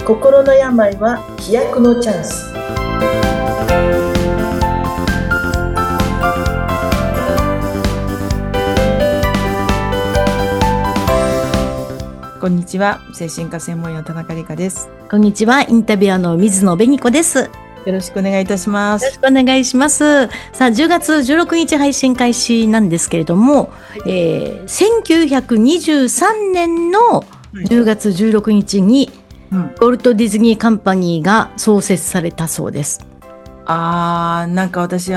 心の病は飛躍のチャンス。 こんにちは、精神科専門医の田中理香です。 こんにちは、インタビュアーの水野紅子です。よよろしくお願いいたしまろしす。 くお願いします。さあ、10月16日配信開始なんですけれども、1923年の10月16日にうん、 ウォルト・ディズニー・カンパニーが創設されたそうです。 なんか私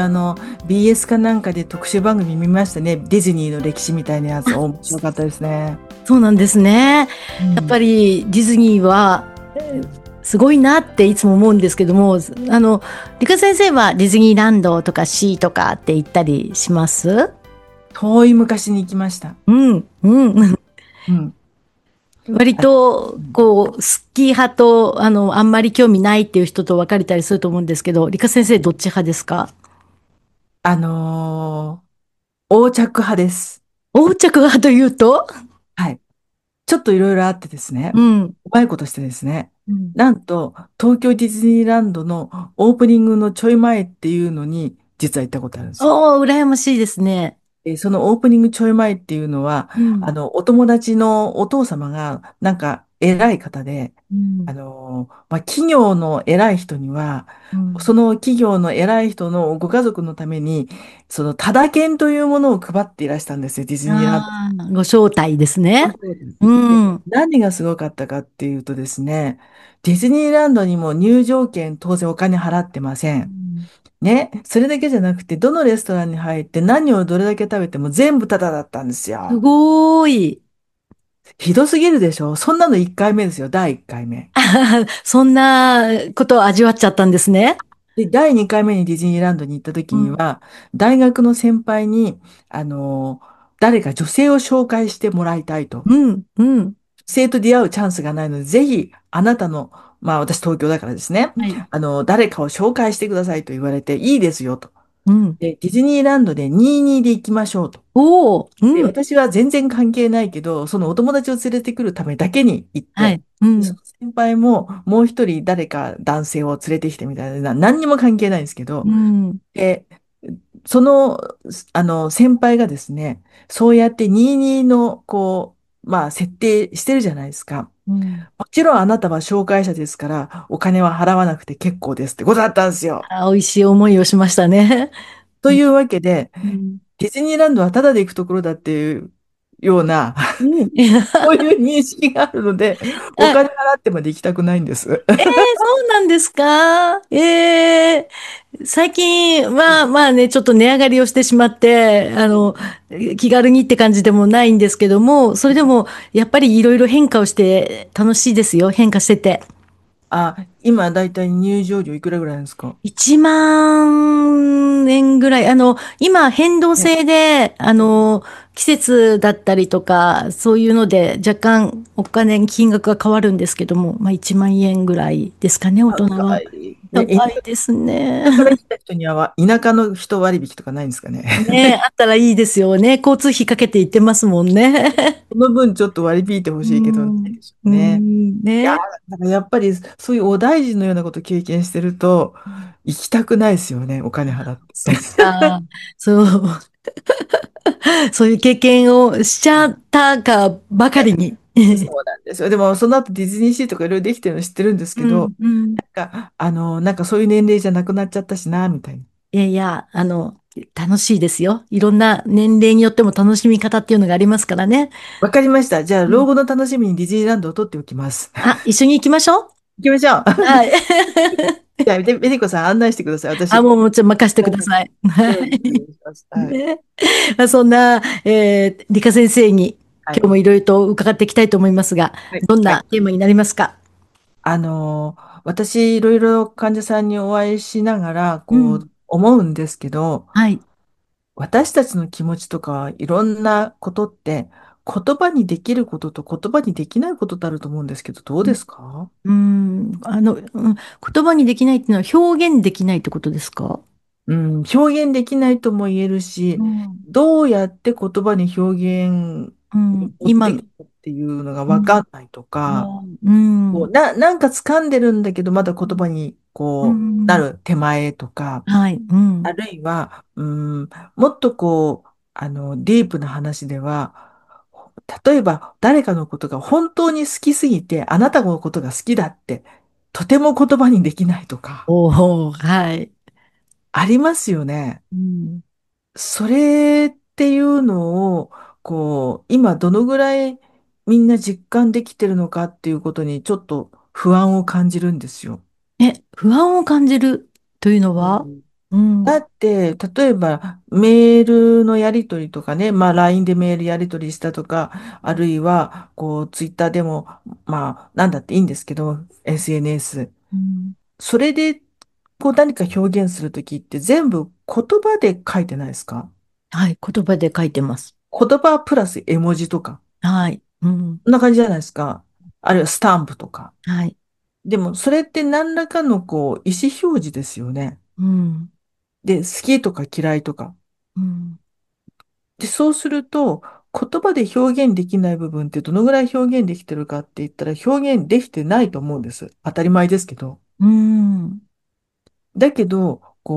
BS かなんかで特集番組見ましたね。ディズニーの歴史みたいなやつ、面白かったですね。 そうなんですね。やっぱり、 りディズニーはすごいなっていつも思うんですけども、理科先生はディズニーランドとかシーとかって言ったりします？ 遠い昔に行きました。 うん、うん。 うん。 割あ、 と、こう、スキー派と、あんまり興味ないっていう人と分かれたりすると思うんですけど、理科先生どっち派ですか？ あの横着派です。 横着派というと？ はい。ちょっといろいろあってですね。 うん。 うまいことしてですね。 うん。 なんと、東京ディズニーランドのオープニングのちょい前っていうのに、実は行ったことあるんですよ。 おー、羨ましいですね。 そのオープニングちょい前っていうのは、 うん。 お友達のお父様が、なんか、偉い方で、 うん。 企業の偉い人には、 うん。 その企業の偉い人のご家族のために、そのタダ券というものを配っていらしたんですよ、ディズニーランド。 ああ、ご招待ですね。 そうです。 うで、 ん。 何がすごかったかっていうとですね、ディズニーランドにも入場券当然お金払ってません。 うん。 ね、それだけじゃなくて、どのレストランに入って何をどれだけ食べても全部タダだったんですすよ。 ごーい。 ひどすぎるでしょ？そんなの1回目ですよ、第1回目。 そんなことを味わっちゃったんですね。 で、第2回目にディズニーランドに行った時うん。 には、大学の先輩に、あの、誰か女性を紹介してもらいたいと。 うん。うん。 女性と出会うチャンスがないので、ぜひ、あなたの、まあ私東京だからですね、 はい。 誰かを紹介してくださいと言われて、いいですよと。 うん。 で、ディズニーランドで22で行きましょうと。 おー。 で、 うん。 私は全然関係ないけど、そのお友達を連れてくるためだけに行って、 はい。うでそん。 の先輩ももう一人誰か男性を連れてきてみたいな、何にも関係ないんですけど、 うん。 で、その、先輩がですね、そうやって22の、まあ、設定してるじゃないですか。 うん。 もちろんあなたは紹介者ですから、お金は払わなくて結構ですってことだったんですよ。 あ、美味しい思いをしましたね。 というわけで、 うん。 ディズニーランドはタダで行くところだっていうような、 うん。 そういう認識があるので、おあ、 金払ってまで行きたくないんです。 そうなんですか？最近は、まあね、ちょっと値上がりをしてしまって、気軽にって感じでもないんですけども、それでも、やっぱりいろいろ変化をして楽しいですよ。変化してて。 今だいたい入場料いくらぐらいなんですか？ 1万円ぐらい。今、変動ね。 制で、季節だったりとか、そういうので、若干お金、金額が変わるんですけども、まあ、1万円ぐらいですかね、大人は。 高い。ね、 高いですね。 田舎から来た人には、田舎の人割引とかないんですかね。 ね、あったらいいですよね。交通費かけて行ってますもんね。 その分ちょっと割り引いてほうしいけど、ないん。 でしょううね。 ん。 いやー、 ね。 だからやっぱりそういうお大臣のようなことを経験してると、行きたくないですよね、お金払って。 そっか。そう。そういう経験をしちゃったかばかりに。 そうなんですよ。でも、その後ディズニーシーとかいろいろできてるの知ってるんですけど、 うん。うん。 なんかそういう年齢じゃなくなっちゃったしな、みたいな。 いやいや、楽しいですよ。いろんな年齢によっても楽しみ方っていうのがありますからね。 わかりました。じゃあ、 うん。 老後の楽しみにディズニーランドを取っておきます。 あ、一緒に行きましょう。 行きましょう。 はい。 じゃあ、ベニコさん案内してください。 あ、 私。 もう、もちろん任せてください。はよろしくお願い。 いします。はい。 ね。まあ、そんな、理科先生にはい。 今日もいろいろと伺っていきたいと思いますが、 はい。 どんはい。 なテーマになりますか？ 私、いろいろ患者さんにお会いしながら、 うん。 思うんですけど、 はい。 私たちの気持ちとか、いろんなことって、言葉にできることと言葉にできないことってあると思うんですけど、どうですか？ うん。言葉にできないっていうのは表現できないってことですか？ うん、表現できないとも言えるし、 うん。 どうやって言葉に表現うん。 持ってくる。 っていうのがうん。 わかんないとか、 うん。 なんか掴んでるんだけど、まだ言葉にうなん。 る手前とか、 はい。うん。 あるいは、もっとディープな話では、例えば誰かのことが本当に好きすぎて、あなたのことが好きだって、とても言葉にできないとか、 おお、はい。 ありますよね。 うん。 それっていうのを、今どのぐらいみんな実感できてるのかっていうことにちょっと不安を感じるんですよ。 不安を感じるというのは？ うん。 うん。 だって、例えばメールのやり取りとかね、まあ LINE でメールやり取りしたとか、あるいはツイッターでも、まあなんだっていいんですけど、SNS。 うん。 それで何か表現するときって全部言葉で書いてないですか？ はい。言葉で書いてます。 言葉プラス絵文字とか。 はい。うん。 こんな感じじゃないですか。あるいはスタンプとか。 はい。 でも、それって何らかの意思表示ですよね。 うん。 で、好きとか嫌いとか。 うん。 で、そうすると、言葉で表現できない部分ってどのぐらい表現できてるかって言ったら表現できてないと思うんです。当たり前ですけど。 うん。 だけど、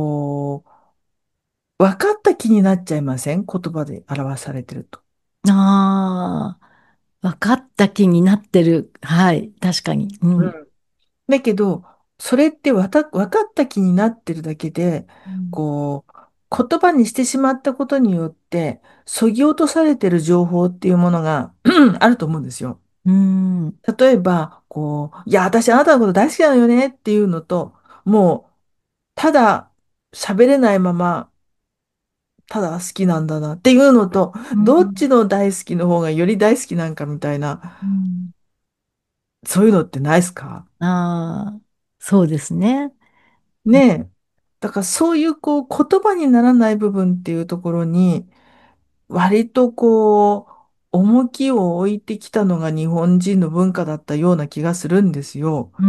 分かった気になっちゃいません？言葉で表されてると。 ああ、分かった気になってる。はい。確かに。うん。 うん。だけど、それって分かった気になってるだけで、 うん。 こ言葉にしてしまったことによって、削ぎ落とされてる情報っていうものがあると思うんですよ。 うん。 例えば、いや、私あなたのこと大好きなのよねっていうのと、もう、ただ喋れないまま、ただ好きなんだなっていうのと、 うん。 どっちの大好きの方がより大好きなんかみたいな、 うん。 そういうのってないですか？ ああ、そうですね。 ねえ。だからそういう言葉にならない部分っていうところに、割と重きを置いてきたのが日本人の文化だったような気がするんですよ。 うん。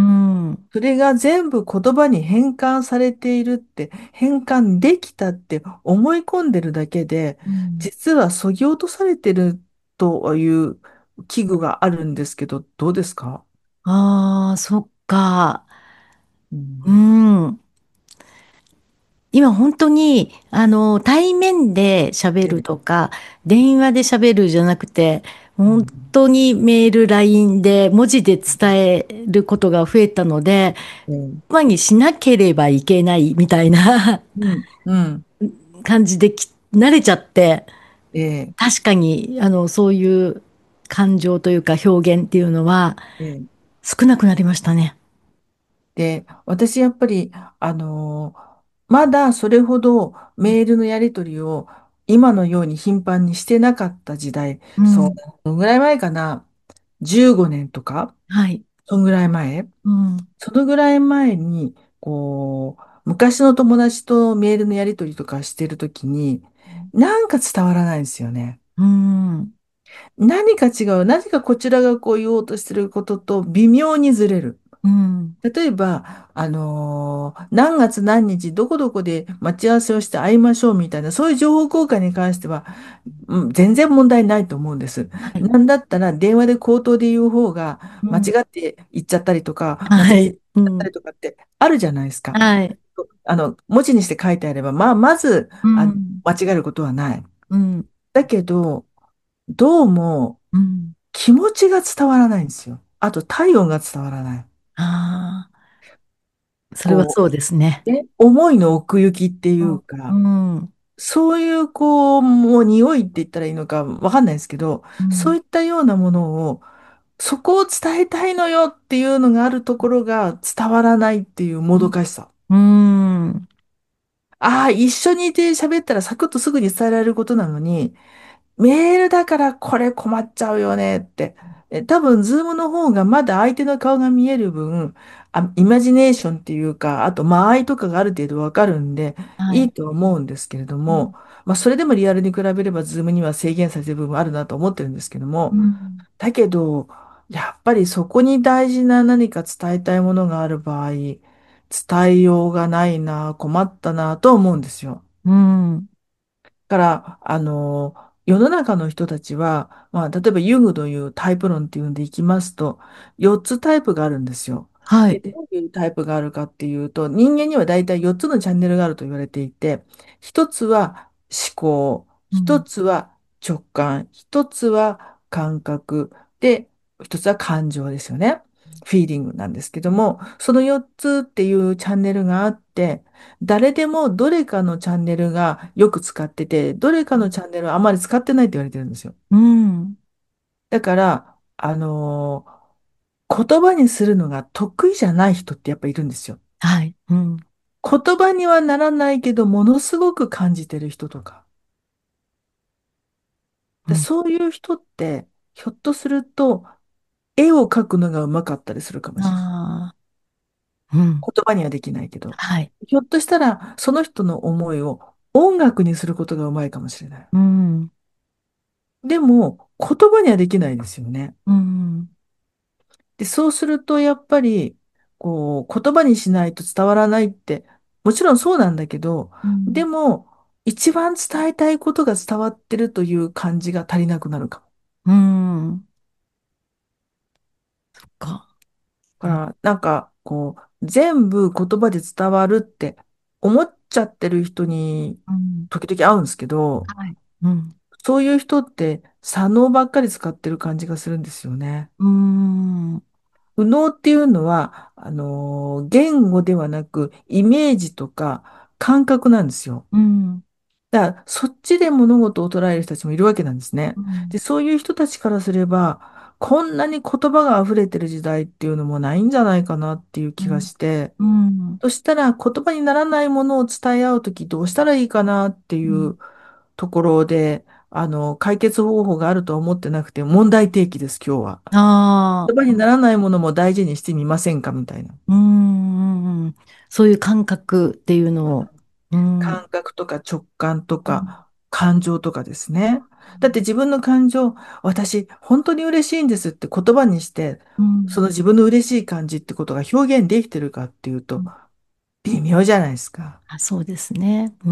それが全部言葉に変換されているって、変換できたって思い込んでるだけで、 うん。 実は削ぎ落とされてるという危惧があるんですけど、どうですか？ ああ、そっか。ううん。 ん。今本当に、対面で喋るええ、 とか、電話で喋るじゃなくて、本うん。 当にメール、LINE で文字で伝えることが増えたので、 ええ、 言葉にしなければいけないみたいなうん、うん、 感じで慣れちゃって、 ええ、 確かに、そういう感情というか表現っていうのはええ。 少なくなりましたね。 で、私やっぱり、あのまだそれほどメールのやり取りを今のように頻繁にしてなかった時代、そうん。 のぐらい前かな、15年とか、 はい。 そのぐらい前、 うん。 そのぐらい前に、昔の友達とメールのやり取りとかしてるときに、なんか伝わらないんですよね。 うん。 何か違う、何かこちらが言おうとしてることと微妙にずれる。 うん。 例えば、何月何日どこどこで待ち合わせをして会いましょうみたいな、そういう情報交換に関しては、全然問題ないと思うんです。 はい。 なんだったら電話で口頭で言う方が間違うん。 って言っちゃったりとか、間違ってはい。う言っちゃったん。 りとかってあるじゃないですか。 はい。 文字にして書いてあれば、まず、 うん。 間違えることはない。 うん。 だけど、どうもうん。 気持ちが伝わらないんですよ。あと体温が伝わらない。 ああ、それはこそうですね。 思いの奥行きっていううか、 ん。うん。 そういうもう匂いって言ったらいいのかわかんないですけど、 うん。 そういったようなものを、そこを伝えたいのよっていうのがあるところが伝わらないっていうもどかしさ。 うん。 ああ、一緒にいて喋ったらサクッとすぐに伝えられることなのに、メールだからこれ困っちゃうよねって。多分、ズームの方がまだ相手の顔が見える分、イマジネーションっていうか、あと間合いとかがある程度わかるんで、 はい。 いいと思うんですけれどうん。 も、まあ、それでもリアルに比べれば、ズームには制限されてる部分あるなと思ってるんですけども、 うん。 だけど、やっぱりそこに大事な何か伝えたいものがある場合、伝えようがないな、困ったなと思うんですよ。 うん。 から、 世の中の人たちは、まあ、例えばユングというタイプ論っていうんでいきますと、4つタイプがあるんですよ。で、 はい。 どういうタイプがあるかっていうと、人間には大体4つのチャンネルがあると言われていて、1つは思考、1 うん。 つは直感、1つは感覚、で、1つは感情ですよね。フィーリングなんですけども、その4つっていうチャンネルがあって、誰でもどれかのチャンネルがよく使ってて、どれかのチャンネルはあまり使ってないって言われてるんですよ。 うん。 だから、言葉にするのが得意じゃない人ってやっぱいるんですよ。 はい。うん。 言葉にはならないけど、ものすごく感じてる人とか。 うん。 そういう人って、ひょっとすると、絵を描くのがうまかったりするかもしれない。 ああ。うん。 言葉にはできないけど。 はい。 ひょっとしたら、その人の思いを音楽にすることがうまいかもしれない。 うん。 でも、言葉にはできないですよね。 うん。 で、そうすると、やっぱり、言葉にしないと伝わらないって、もちろんそうなんだけど、 うん。 でも、一番伝えたいことが伝わってるという感じが足りなくなるかも。 うん。か。うん。 だから、全部言葉で伝わるって思っちゃってる人に、 うん。 時々会うんですけど、 はい。うん。 そういう人って、左脳ばっかり使ってる感じがするんですよね。 うん。 右脳っていうのは、言語ではなく、イメージとか感覚なんですよ。 うん。 だから、そっちで物事を捉える人たちもいるわけなんですね。 うん。 で、そういう人たちからすれば、こんなに言葉が溢れてる時代っていうのもないんじゃないかなっていう気がうん。 して、 うん。 そしたら言葉にならないものを伝え合うときどうしたらいいかなってうん。 いうところで、解決方法があるとは思ってなくて、問題提起です、今日は。 ああ。 言葉にならないものも大事にしてみませんかみたいな。 うん。うん。そういう感覚っていうのを。うん。 感覚とか直感とうん。 か感情とかですね。だって自分の感情、私、本当に嬉しいんですって言葉にして、 うん。 その自分の嬉しい感じってことが表現できてるかっていうと、微妙じゃないですか。 あ、そうですね。うん。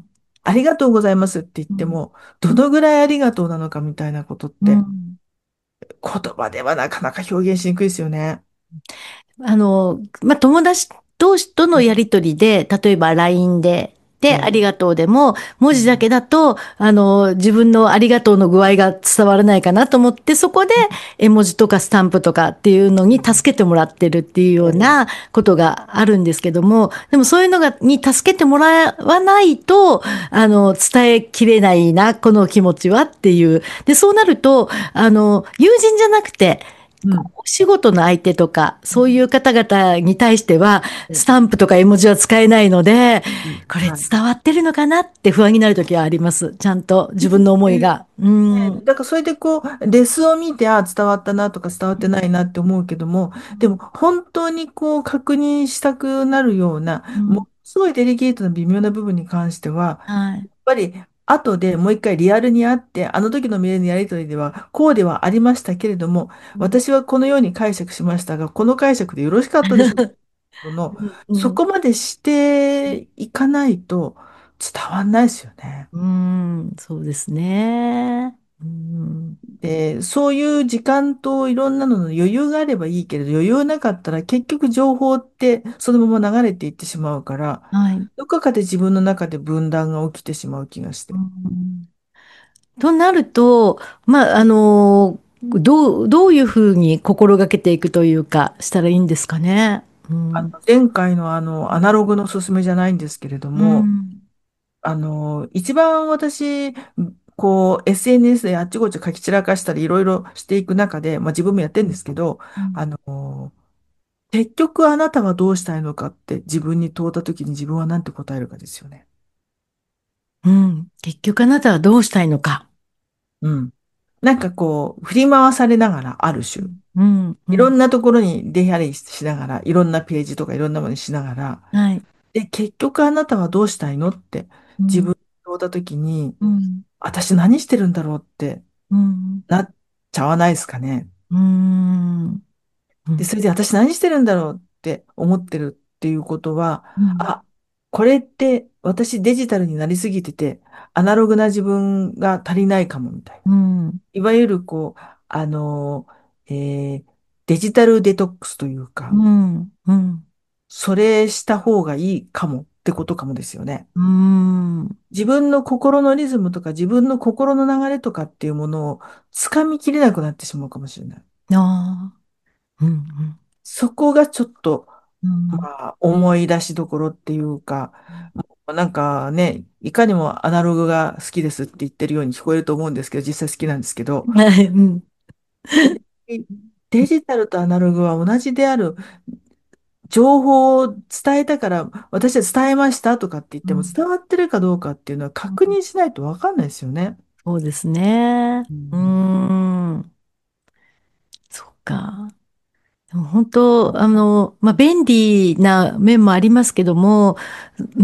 ありがとうございますって言っうん。 ても、どのぐらいありがとうなのかみたいなことっうて、 ん。 言葉ではなかなか表現しにくいですよね。 まあ、友達同士とのやりとりで、例えば LINE で、あええ、 りがとうでも、文字だうん、 けだと、自分のありがとうの具合が伝わらないかなと思って、そこで絵文字とかスタンプとかっていうのに助けてもらってるっていうようなことがあるんですけども、でもそういうのに助けてもらわないと、伝えきれないな、この気持ちはっていう。で、そうなると、友人じゃなくて、 うん、 お仕事の相手とか、そういう方々に対しては、 えスタンプとか絵文字は使えないので、これはい。 伝わってるのかなって不安になるときはあります。ちゃんと自分の思いが。うん。 だからそれでレスを見て、あ、伝わったなとか伝わってないなって思うけども、でも本当に確認したくなるような、 うん。 ものすごいデリケートな微妙な部分に関しては、 はい。 やっぱり後でもう一回リアルに会って、あの時のメールのやり取りではこうではありましたけれども、 うん。 私はこのように解釈しましたが、この解釈でよろしかったでしょうかの、 うん。 そこまでしていかないと伝わんないですよね。 うん。そうですね。うん。 で、そういう時間といろんなのの余裕があればいいけれど、余裕なかったら結局情報ってそのまま流れていってしまうから、 はい。 どこかで自分の中で分断が起きてしまう気がしうて。 ん。となると、まあ、どういうふうに心がけていくというか、したらいいんですかね。うん。 前回のアナログのおすすめじゃないんですけれどうも、 ん。 一番私、SNS であっちこっち書き散らかしたりいろいろしていく中で、まあ自分もやってるんですけど、 うん。 あの、結局あなたはどうしたいのかって自分に問うたときに自分は何て答えるかですよね。 うん。結局あなたはどうしたいのか。 うん。振り回されながら、ある種。 うん。うん。うん。 いろんなところに出入りしながら、いろんなページとかいろんなものにしながら、 はい。 で、結局あなたはどうしたいのってうん。 自分に問うたときに、 うん。 私何してるんだろうってうん。 なっちゃわないですかね。 うん。うで、 ん。 それで私何してるんだろうって思ってるっていうことは、 うん。 あ、これって私デジタルになりすぎてて、アナログな自分が足りないかもみたいな。 うん。 いわゆるあの、えーデジタルデトックスというか、 うん。うん。 それした方がいいかもってことかもですよね。 うん。 自分の心のリズムとか自分の心の流れとかっていうものをつかみきれなくなってしまうかもしれない。 ああ。うん。 そこがちょっと、 うん。 まあ、思い出しどころっていうか、なんかね、いかにもアナログが好きですって言ってるように聞こえると思うんですけど、実際好きなんですけど、 はい。うん。 デジタルとアナログは同じである。情報を伝えたから、私は伝えましたとかって言っても、 うん。 伝わってるかどうかっていうのは確認しないとわかんないですよね。 そうですね。うーうん。 ん。そっか。でも本当、まあ、便利な面もありますけども、うん、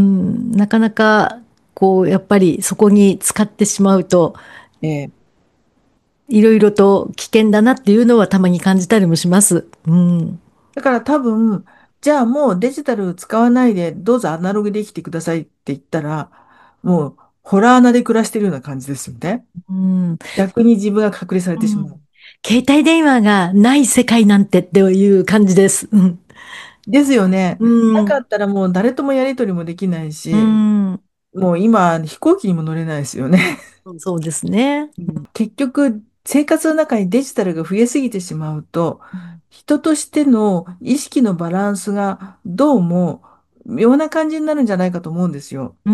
なかなか、こう、やっぱりそこに使ってしまうと、 ええ。 いろいろと危険だなっていうのはたまに感じたりもします。うん。 だから多分、じゃあもうデジタル使わないで、どうぞアナログで生きてくださいって言ったら、もうホラー穴で暮らしてるような感じですよね。 うん。 逆に自分が隔離されうん。 てしまう。 携帯電話がない世界なんてっていう感じです。うん。 ですよね。 うなかん。 ったらもう誰ともやり取りもできないうし、 ん。 もう今飛行機にも乗れないですよね。 そうですね。 結局、生活の中にデジタルが増えすぎてしまうと、人としての意識のバランスがどうも妙な感じになるんじゃないかと思うんですよ。 うん。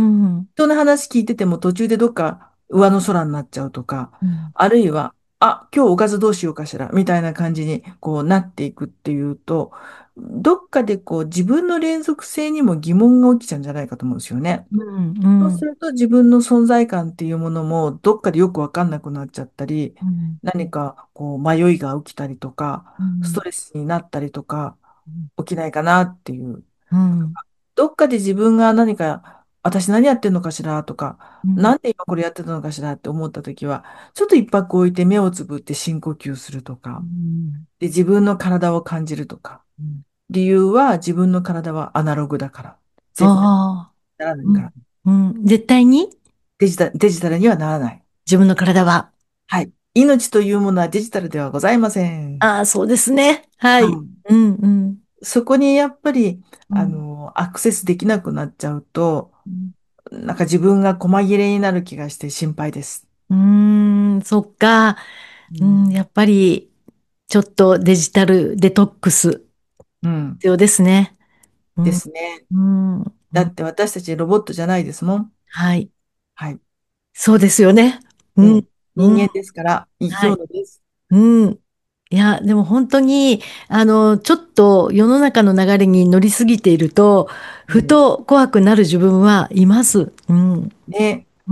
人の話聞いてても途中でどっか上の空になっちゃうとか、 うん。 あるいは、あ、今日おかずどうしようかしら、みたいな感じになっていくっていうと、どっかで自分の連続性にも疑問が起きちゃうんじゃないかと思うんですよね。 うん。うん。 そうすると自分の存在感っていうものもどっかでよくわかんなくなっちゃったり、 うん。 何か迷いが起きたりとか、ストうん。 レスになったりとか、起きないかなっていう。 うん。 どっかで自分が何か、私何やってんのかしらとか、 うん。 なんで今これやってたのかしらって思ったときは、ちょっと一泊置いて目をつぶって深呼吸するとうか、 ん。 で、自分の体を感じるとか、 うん。 理由は自分の体はアナログだから、絶対ああ。 ならないうん。 から、 うん。絶対にデジタルにはならない。 自分の体は。 はい。命というものはデジタルではございません。 ああ、そうですね。はい。 はい。 うん。うん。 そこにやっぱり、 うん。 アクセスできなくなっちゃうと、 うん。 なんか自分が細切れになる気がして心配です。 うーん、そっか。うん、 うん。 やっぱり、ちょっとデジタルデトックスうん。 必要ですね。うでん。 すね。 うん。うん。 だって私たちロボットじゃないですもん。 はい。 はい。 そうですよね。うん。 ね。人うん。 間ですから生きはい。 物です。 うん。いや、でも本当に、ちょっと世の中の流れに乗りすぎていると、ふね。 と怖くなる自分はいます。うん。 ね。 うん。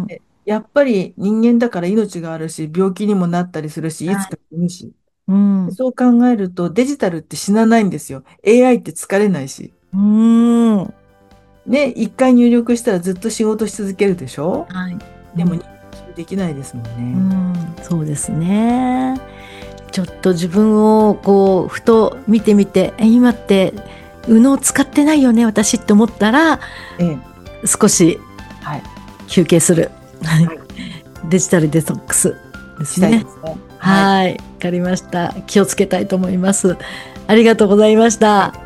やっぱり人間だから命があるし、病気にもなったりするし、いつはい。 か死ぬし。 うん。 そう考えるとデジタルって死なないんですよ。AI って疲れないし。 うん。 ね、一回入力したらずっと仕事し続けるでしょ。 はい。うでも、 ん。 できないですもんうね。 ん。そうですね。ちょっと自分をこう、ふと見てみて、今って、右脳使ってないよね、私って思ったら、 ええ。 少しはい。 休憩する。はい。 はい。 デジタルデトックスですしたいね。 ですね。はい。 はい。わかりました。気をつけたいと思います。ありがとうございました。